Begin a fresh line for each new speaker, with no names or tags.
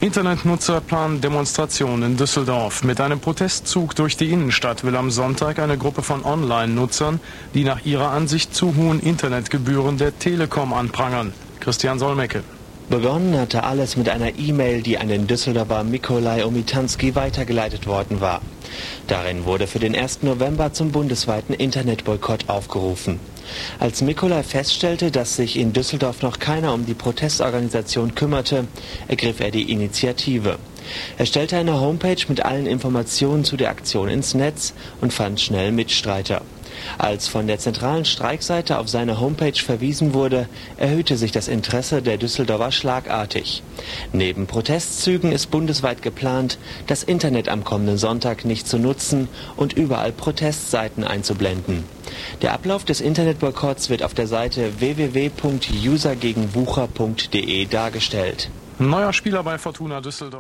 Internetnutzer planen Demonstrationen in Düsseldorf. Mit einem Protestzug durch die Innenstadt will am Sonntag eine Gruppe von Online-Nutzern die nach ihrer Ansicht zu hohen Internetgebühren der Telekom anprangern. Christian Solmecke.
Begonnen hatte alles mit einer E-Mail, die an den Düsseldorfer Mikolaj Omitanski weitergeleitet worden war. Darin wurde für den 1. November zum bundesweiten Internetboykott aufgerufen. Als Mikolaj feststellte, dass sich in Düsseldorf noch keiner um die Protestorganisation kümmerte, ergriff er die Initiative. Er stellte eine Homepage mit allen Informationen zu der Aktion ins Netz und fand schnell Mitstreiter. Als von der zentralen Streikseite auf seine Homepage verwiesen wurde, erhöhte sich das Interesse der Düsseldorfer schlagartig. Neben Protestzügen ist bundesweit geplant, das Internet am kommenden Sonntag nicht zu nutzen und überall Protestseiten einzublenden. Der Ablauf des Internetboykotts wird auf der Seite www.usergegenwucher.de dargestellt.
Neuer Spieler bei Fortuna Düsseldorf.